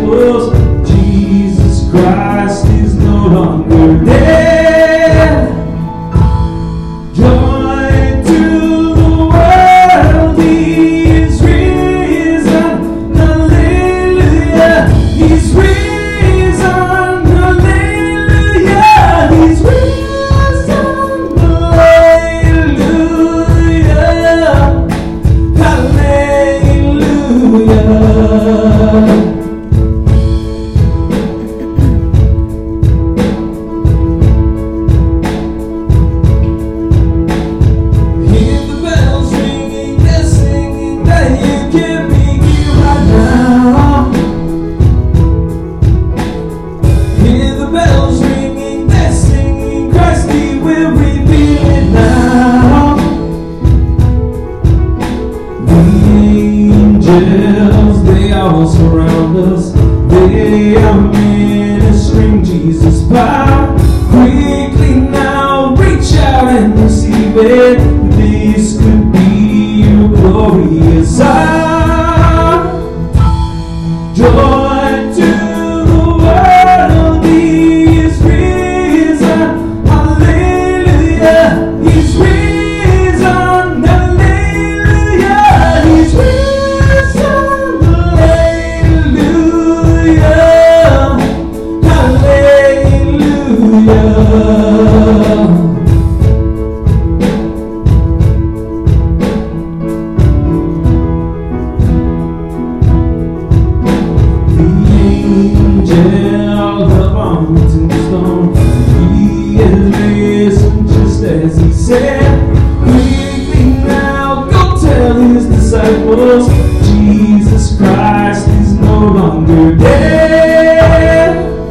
disciples. Jesus Christ is no longer dead. Joy to the world, He is risen. Hallelujah, He's risen. Hallelujah, He's risen. Hallelujah, hallelujah. They all surround us. They are ministering Jesus' power. Quickly now, reach out and receive it. This could be your glorious hour. Joy to the world, He is risen. Hallelujah, He's risen. Hallelujah, He's risen. As He said, quickly now, go tell His disciples, Jesus Christ is no longer dead.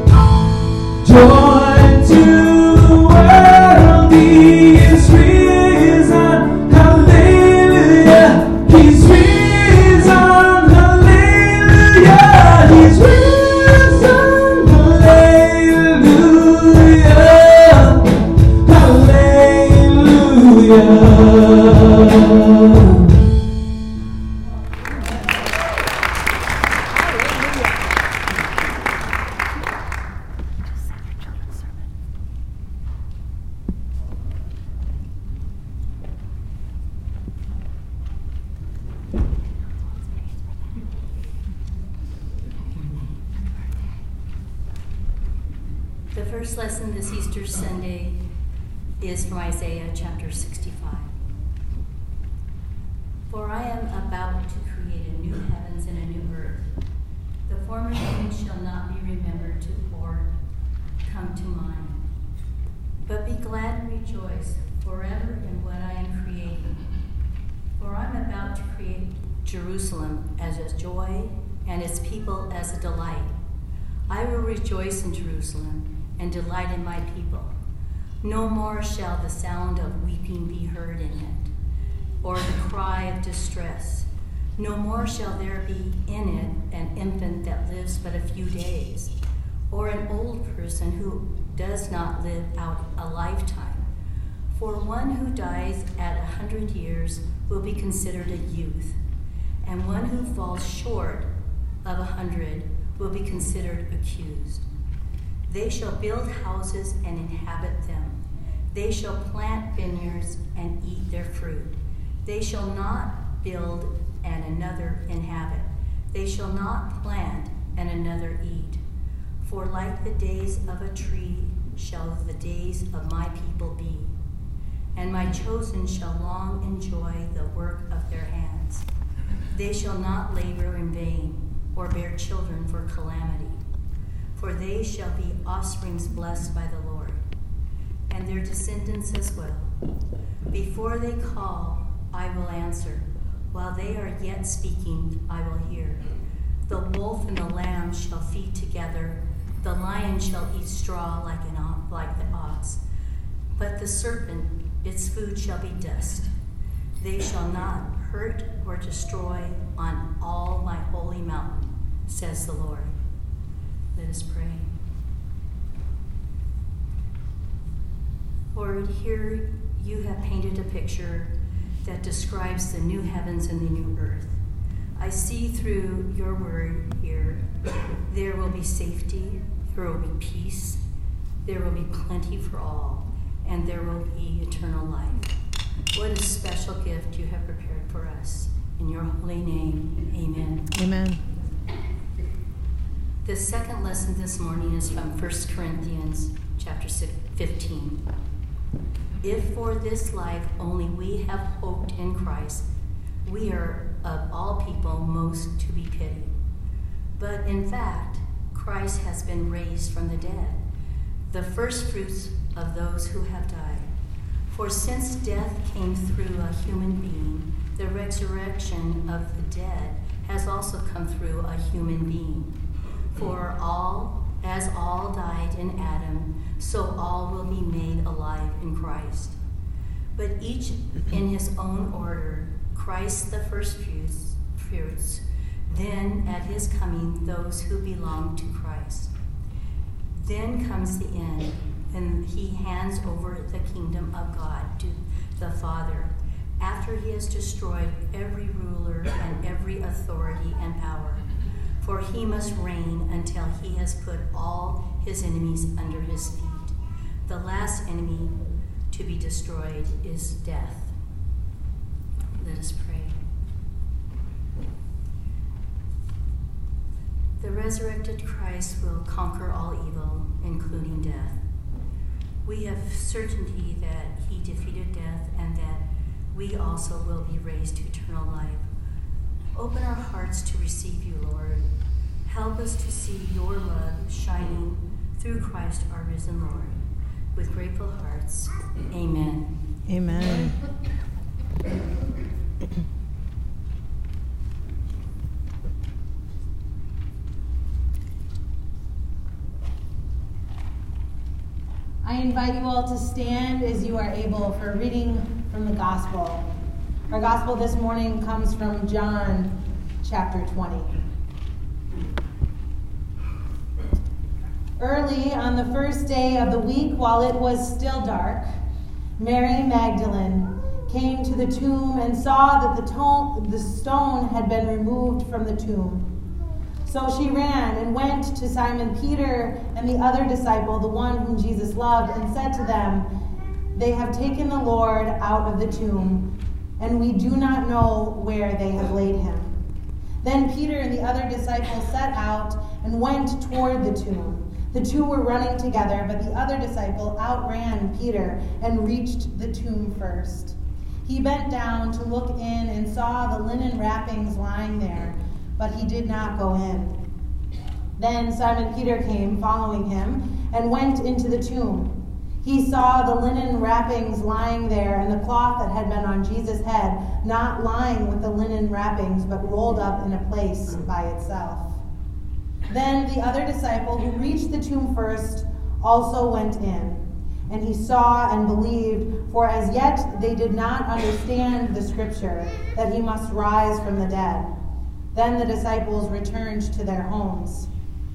Joy to the world, He is risen. Hallelujah, He's risen. Hallelujah, He's risen. Hallelujah, hallelujah. The first lesson this Easter Sunday is from Isaiah chapter 65. For I am about to create a new heavens and a new earth. The former things shall not be remembered or come to mind. But be glad and rejoice forever in what I am creating. For I'm about to create Jerusalem as a joy and its people as a delight. I will rejoice in Jerusalem and delight in my people. No more shall the sound of weeping be heard in it, or the cry of distress. No more shall there be in it an infant that lives but a few days, or an old person who does not live out a lifetime. For one who dies at 100 years will be considered a youth, and one who falls short of 100 will be considered accused. They shall build houses and inhabit them. They shall plant vineyards and eat their fruit. They shall not build and another inhabit. They shall not plant and another eat. For like the days of a tree shall the days of my people be, and my chosen shall long enjoy the work of their hands. They shall not labor in vain, or bear children for calamity. For they shall be offsprings blessed by the Lord, and their descendants as well. Before they call, I will answer. While they are yet speaking, I will hear. The wolf and the lamb shall feed together. The lion shall eat straw like the ox. But the serpent, its food shall be dust. They shall not hurt or destroy on all my holy mountain, says the Lord. Let us pray. Lord, here you have painted a picture that describes the new heavens and the new earth. I see through your word here, there will be safety, there will be peace, there will be plenty for all, and there will be eternal life. What a special gift you have prepared for us. In your holy name, amen. Amen. The second lesson this morning is from 1 Corinthians chapter 15. If for this life only we have hoped in Christ, we are of all people most to be pitied. But in fact, Christ has been raised from the dead, the first fruits of those who have died. For since death came through a human being, the resurrection of the dead has also come through a human being. For as all died in Adam, so all will be made alive in Christ. But each in his own order, Christ the first fruits, then at his coming those who belong to Christ. Then comes the end, and he hands over the kingdom of God to the Father, after he has destroyed every ruler and every authority and power. For he must reign until he has put all his enemies under his feet. The last enemy to be destroyed is death. Let us pray. The resurrected Christ will conquer all evil, including death. We have certainty that he defeated death and that we also will be raised to eternal life. Open our hearts to receive you, Lord. Help us to see your love shining through Christ, our risen Lord. With grateful hearts, amen. Amen. I invite you all to stand as you are able for a reading from the gospel. Our gospel this morning comes from John chapter 20. Early on the first day of the week, while it was still dark, Mary Magdalene came to the tomb and saw that the stone had been removed from the tomb. So she ran and went to Simon Peter and the other disciple, the one whom Jesus loved, and said to them, "They have taken the Lord out of the tomb, and we do not know where they have laid him." Then Peter and the other disciple set out and went toward the tomb. The two were running together, but the other disciple outran Peter and reached the tomb first. He bent down to look in and saw the linen wrappings lying there, but he did not go in. Then Simon Peter came, following him, and went into the tomb. He saw the linen wrappings lying there, and the cloth that had been on Jesus' head, not lying with the linen wrappings, but rolled up in a place by itself. Then the other disciple, who reached the tomb first, also went in. And he saw and believed, for as yet they did not understand the scripture, that he must rise from the dead. Then the disciples returned to their homes.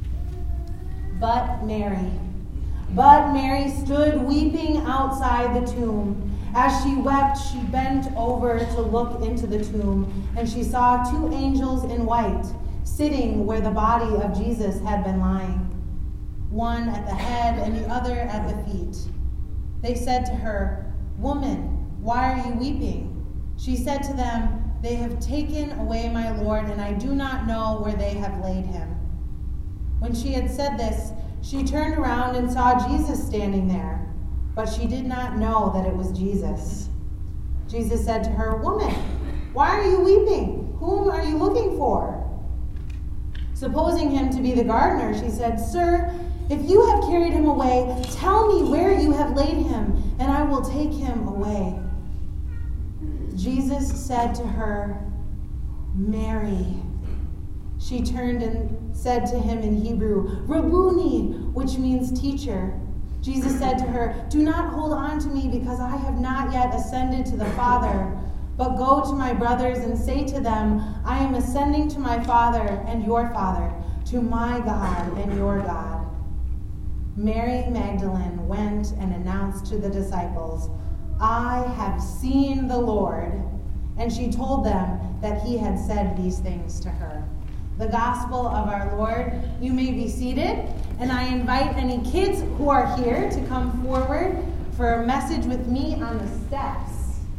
But Mary stood weeping outside the tomb. As she wept, she bent over to look into the tomb, and she saw two angels in white, sitting where the body of Jesus had been lying, one at the head and the other at the feet. They said to her, "Woman, why are you weeping?" She said to them, "They have taken away my Lord, and I do not know where they have laid him." When she had said this, she turned around and saw Jesus standing there, but she did not know that it was Jesus. Jesus said to her, "Woman, why are you weeping? Whom are you looking for?" Supposing him to be the gardener, she said, "Sir, if you have carried him away, tell me where you have laid him, and I will take him away." Jesus said to her, "Mary." She turned and said to him in Hebrew, "Rabboni," which means teacher. Jesus said to her, "Do not hold on to me, because I have not yet ascended to the Father. But go to my brothers and say to them, I am ascending to my Father and your Father, to my God and your God." Mary Magdalene went and announced to the disciples, "I have seen the Lord," And she told them that he had said these things to her. The gospel of our Lord. You may be seated, and I invite any kids who are here to come forward for a message with me on the steps.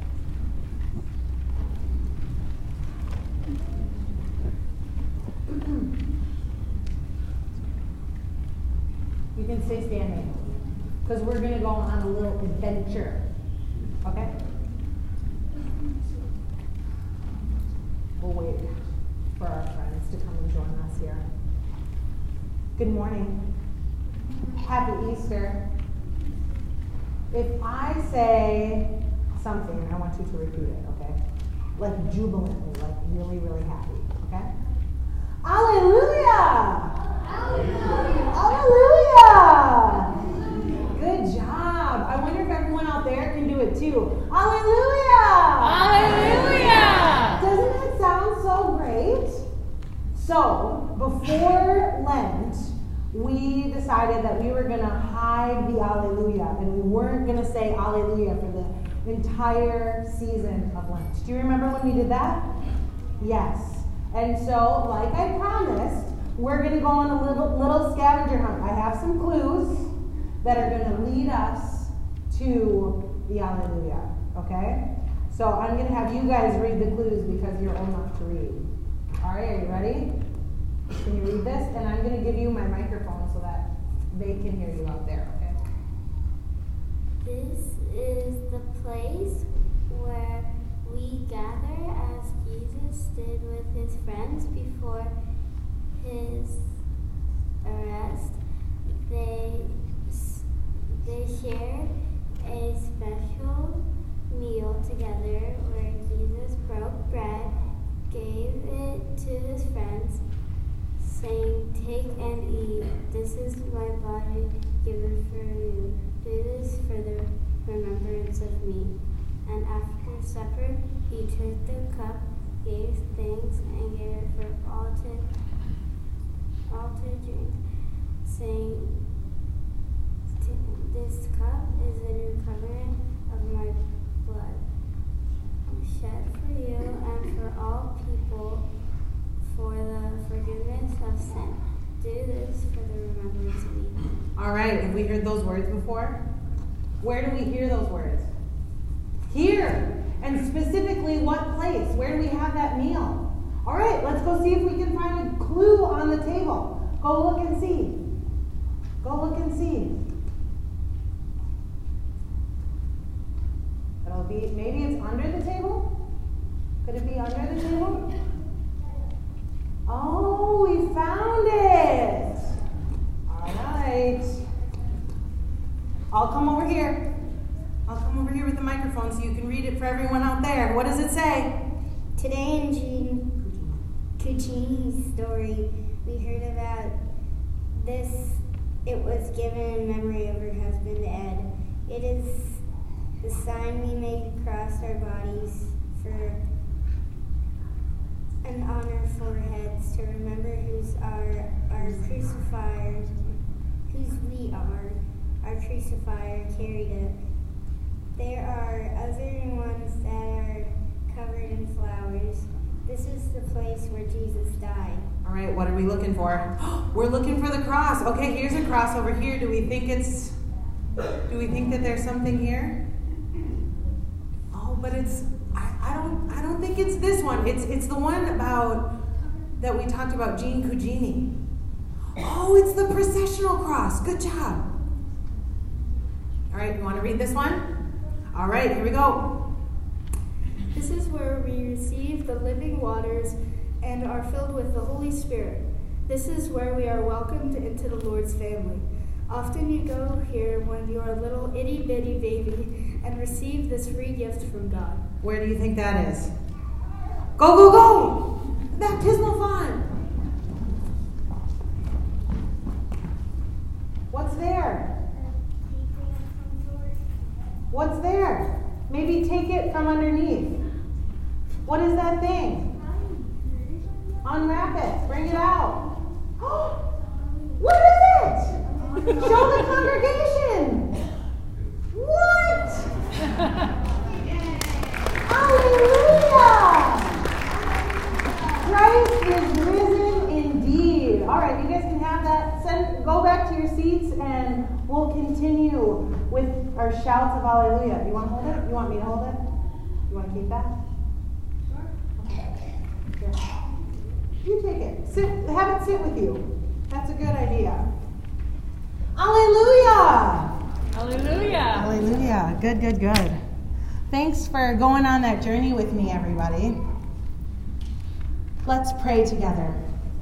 You can stay standing, because we're going to go on a little adventure. Okay? We'll wait for our friends to come and join us here. Good morning. Happy Easter. If I say something, I want you to repeat it, okay? Like jubilantly, like really, really happy, okay? Alleluia! Alleluia! Alleluia! Good job. I wonder if everyone out there can do it too. Alleluia! Hallelujah! Doesn't that sound so great? So, before Lent, we decided that we were going to hide the Alleluia, and we weren't going to say Alleluia for the entire season of Lent. Do you remember when we did that? Yes. And so, like I promised, we're going to go on a little scavenger hunt. I have some clues that are going to lead us to the Alleluia, okay? So I'm going to have you guys read the clues because you're old enough to read. All right, are you ready? Can you read this? And I'm going to give you my microphone so that they can hear you out there, okay? This is the place where we gather as Jesus did with his friends before his arrest. They shared a special meal together where Jesus broke bread, gave it to his friends, saying, "Take and eat. This is my body given for you. Do this for the remembrance of me." And after supper, he took the cup, gave thanks, and gave it for all to drink, saying, "This cup is the new covenant of my blood, shed for you and for all people for the forgiveness of sin. Do this for the remembrance of me." All right, have we heard those words before? Where do we hear those words? Here. And specifically, what place? Where do we have that meal? All right, let's go see if we can find a clue on the table. Go look and see. Go look and see. It'll be, maybe it's under the table? Could it be under the table? Oh, we found it. All right. I'll come over here. I'll come over here with the microphone so you can read it for everyone out there. What does it say? Today in Jean Cucini's story, we heard about this. It was given in memory of her husband Ed. It is the sign we make across our bodies for and on our foreheads to remember who's our crucifier, whose we are. Our crucifier carried it. There are other ones that are covered in flowers. This is the place where Jesus died. All right, what are we looking for? We're looking for the cross. Okay, here's a cross over here. Do we think that there's something here? Oh, but it's I don't think it's this one. It's the one about that we talked about, Jean Cucini. Oh, it's the processional cross. Good job. All right, you want to read this one? All right, here we go. This is where we receive the living waters and are filled with the Holy Spirit. This is where we are welcomed into the Lord's family. Often you go here when you are a little itty-bitty baby and receive this free gift from God. Where do you think that is? Go, go, go! Baptismal font! What's there? What's there? Maybe take it from underneath. What is that thing? Unwrap it. Bring it out. What is it? Show the congregation. What? Hallelujah! go back to your seats and we'll continue with our shouts of hallelujah. You want to hold it? You want me to hold it? You want to keep that? Sure. Here. You take it. Have it sit with you. That's a good idea. Hallelujah! Hallelujah. Hallelujah. Good, good, good. Thanks for going on that journey with me, everybody. Let's pray together.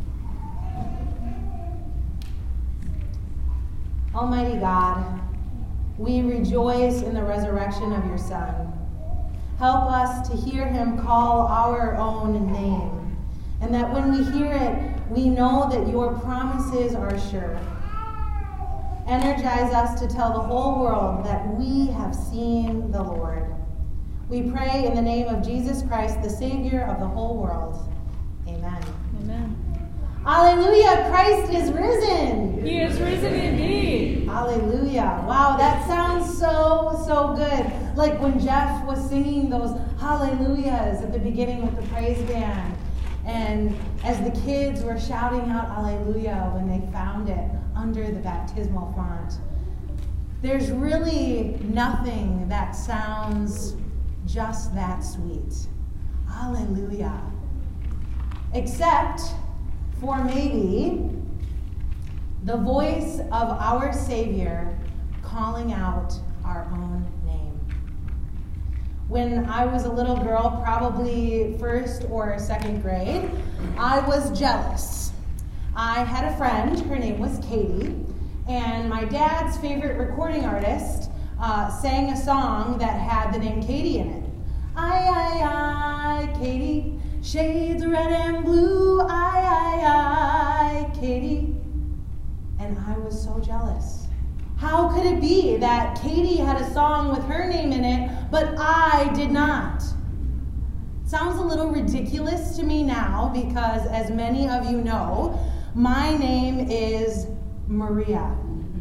Almighty God, we rejoice in the resurrection of your Son. Help us to hear him call our own name, and that when we hear it, we know that your promises are sure. Energize us to tell the whole world that we have seen the Lord. We pray in the name of Jesus Christ, the Savior of the whole world. Amen. Amen. Hallelujah! Christ is risen! He is risen indeed. Hallelujah. Wow, that sounds so good. Like when Jeff was singing those hallelujahs at the beginning with the praise band. And as the kids were shouting out hallelujah when they found it under the baptismal font. There's really nothing that sounds just that sweet. Hallelujah. Except for maybe the voice of our Savior calling out our own name. When I was a little girl, probably first or second grade, I was jealous. I had a friend, her name was Katie, and my dad's favorite recording artist sang a song that had the name Katie in it. I, Katie, shades red and blue, I, Katie. And I was so jealous. How could it be that Katie had a song with her name in it, but I did not? Sounds a little ridiculous to me now because, as many of you know, my name is Maria.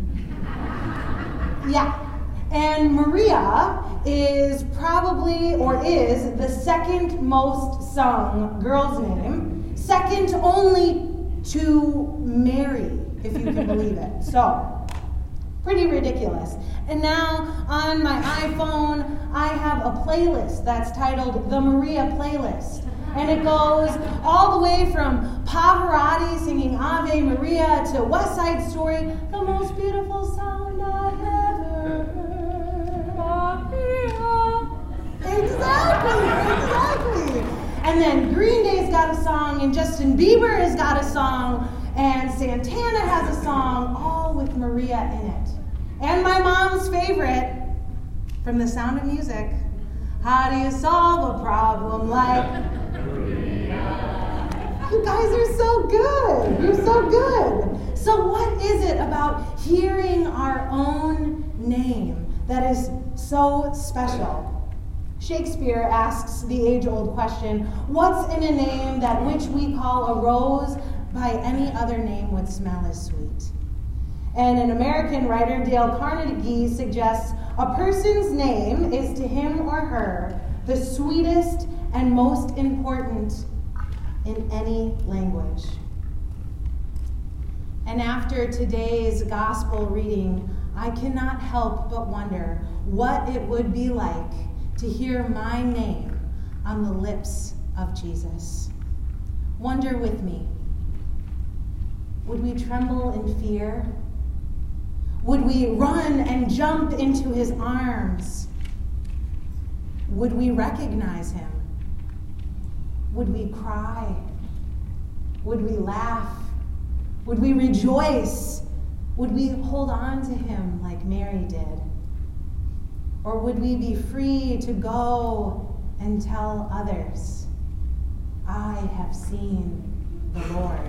Yeah. And Maria is probably, or is, the second most sung girl's name, second only to Mary, if you can believe it. So, pretty ridiculous. And now on my iPhone, I have a playlist that's titled the Maria Playlist. And it goes all the way from Pavarotti singing Ave Maria to West Side Story, the most beautiful sound I've ever heard. Exactly. And then Green Day's got a song, and Justin Bieber has got a song, and Santana has a song, all with Maria in it. And my mom's favorite, from The Sound of Music, how do you solve a problem like... You guys are so good. You're so good. So what is it about hearing our own name that is so special? Shakespeare asks the age-old question, what's in a name that which we call a rose by any other name would smell as sweet? And an American writer, Dale Carnegie, suggests a person's name is to him or her the sweetest and most important in any language. And after today's gospel reading, I cannot help but wonder what it would be like to hear my name on the lips of Jesus. Wonder with me. Would we tremble in fear? Would we run and jump into his arms? Would we recognize him? Would we cry? Would we laugh? Would we rejoice? Would we hold on to him like Mary did? Or would we be free to go and tell others, I have seen the Lord?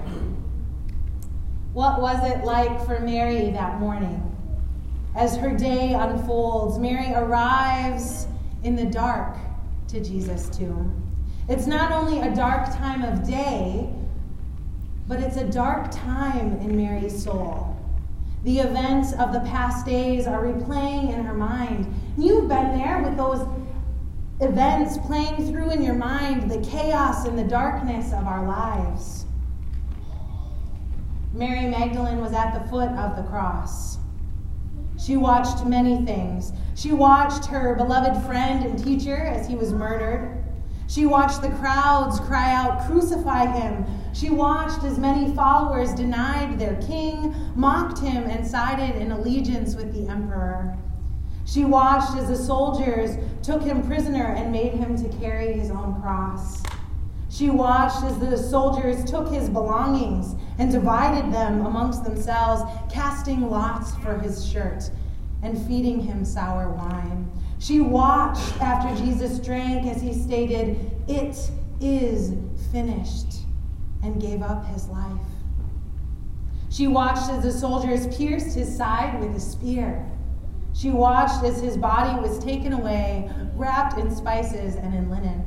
What was it like for Mary that morning? As her day unfolds, Mary arrives in the dark to Jesus' tomb. It's not only a dark time of day, but it's a dark time in Mary's soul. The events of the past days are replaying in her mind. You've been there with those events playing through in your mind, the chaos and the darkness of our lives. Mary Magdalene was at the foot of the cross. She watched many things. She watched her beloved friend and teacher as he was murdered. She watched the crowds cry out, "Crucify him." She watched as many followers denied their king, mocked him, and sided in allegiance with the emperor. She watched as the soldiers took him prisoner and made him to carry his own cross. She watched as the soldiers took his belongings and divided them amongst themselves, casting lots for his shirt and feeding him sour wine. She watched after Jesus drank as he stated, "It is finished," and gave up his life. She watched as the soldiers pierced his side with a spear. She watched as his body was taken away, wrapped in spices and in linen.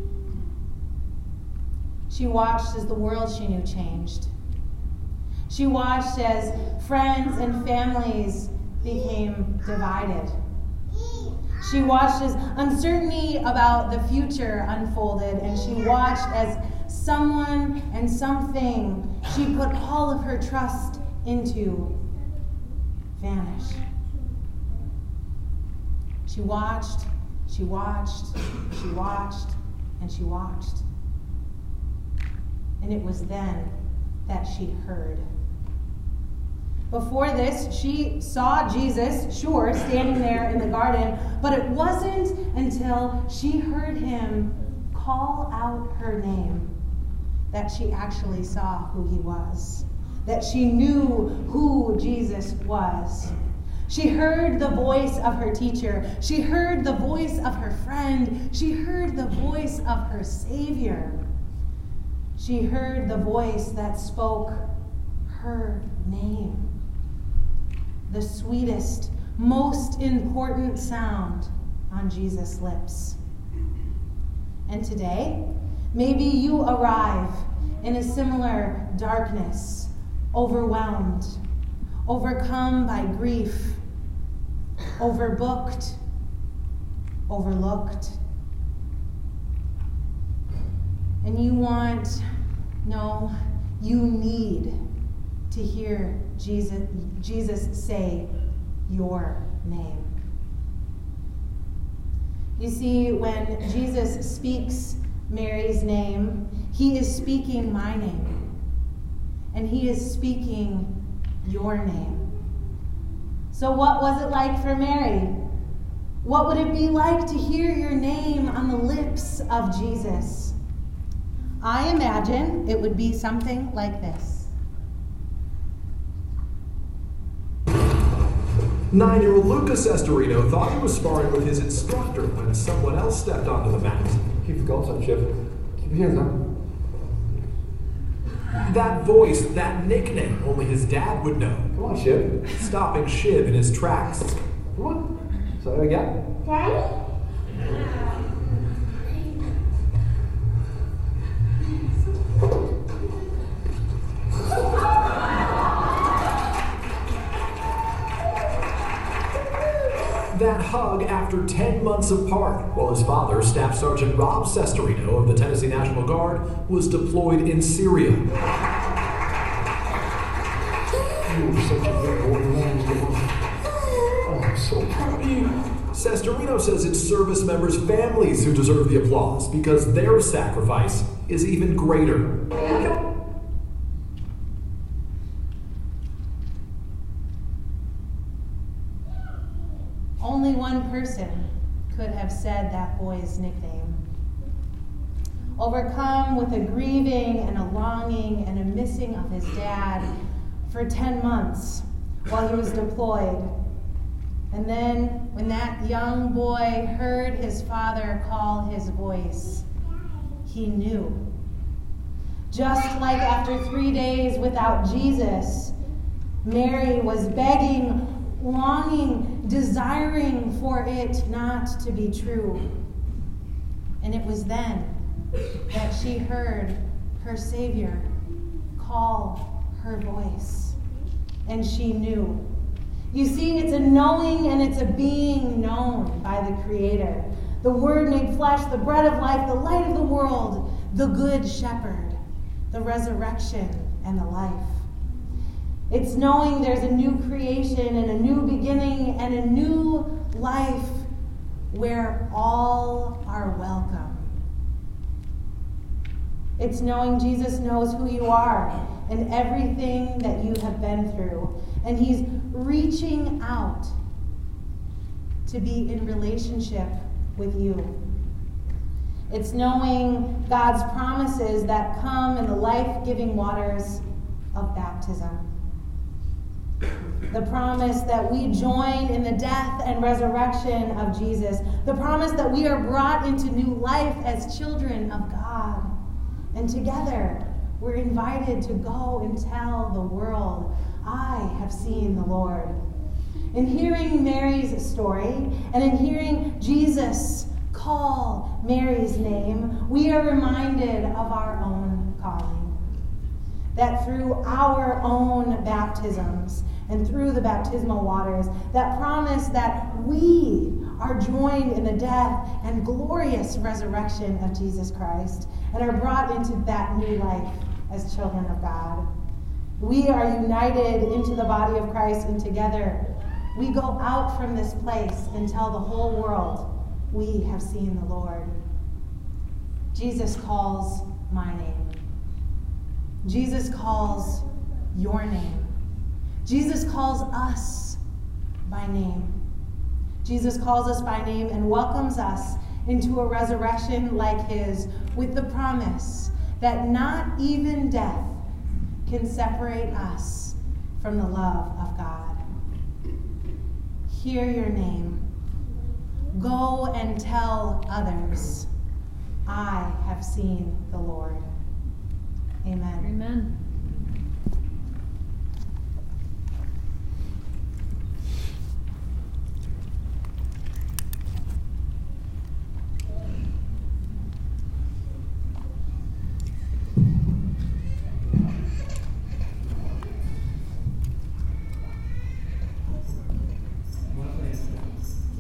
She watched as the world she knew changed. She watched as friends and families became divided. She watched as uncertainty about the future unfolded, and she watched as someone and something she put all of her trust into vanish. She watched, she watched, she watched, and she watched. And it was then that she heard. Before this, she saw Jesus, sure, standing there in the garden, but it wasn't until she heard him call out her name that she actually saw who he was, that she knew who Jesus was. She heard the voice of her teacher. She heard the voice of her friend. She heard the voice of her Savior. She heard the voice that spoke her name. The sweetest, most important sound on Jesus' lips. And today, maybe you arrive in a similar darkness, overwhelmed, overcome by grief, overbooked, overlooked. And you need to hear Jesus say your name. You see, when Jesus speaks Mary's name, he is speaking my name. And he is speaking your name. So what was it like for Mary? What would it be like to hear your name on the lips of Jesus? I imagine it would be something like this. 9-year-old Lucas Estorino thought he was sparring with his instructor when someone else stepped onto the mat. Keep the goals up, Chip. Keep your hands up. That voice, that nickname, only his dad would know. Come on, Chip. Stopping Shiv in his tracks. Come on. So what I got? Daddy? That hug after 10 months apart, while his father, Staff Sergeant Rob Sestorino of the Tennessee National Guard, was deployed in Syria. You were such a good boy, man. Oh, I'm so proud of you. Sestorino says it's service members' families who deserve the applause because their sacrifice is even greater. Only one person could have said that boy's nickname. Overcome with a grieving and a longing and a missing of his dad for 10 months while he was deployed. And then when that young boy heard his father call his voice, he knew. Just like after 3 days without Jesus, Mary was begging, longing, desiring for it not to be true. And it was then that she heard her Savior call her voice. And she knew. You see, it's a knowing and it's a being known by the Creator. The Word made flesh, the bread of life, the light of the world, the Good Shepherd, the resurrection and the life. It's knowing there's a new creation and a new beginning and a new life where all are welcome. It's knowing Jesus knows who you are and everything that you have been through. And he's reaching out to be in relationship with you. It's knowing God's promises that come in the life-giving waters of baptism. The promise that we join in the death and resurrection of Jesus. The promise that we are brought into new life as children of God. And together, we're invited to go and tell the world, I have seen the Lord. In hearing Mary's story and in hearing Jesus call Mary's name, we are reminded of our own calling. That through our own baptisms and through the baptismal waters, that promise that we are joined in the death and glorious resurrection of Jesus Christ and are brought into that new life as children of God. We are united into the body of Christ, and together we go out from this place and tell the whole world we have seen the Lord. Jesus calls my name. Jesus calls your name. Jesus calls us by name. Jesus calls us by name and welcomes us into a resurrection like his, with the promise that not even death can separate us from the love of God. Hear your name. Go and tell others, I have seen the Lord. Amen. Amen.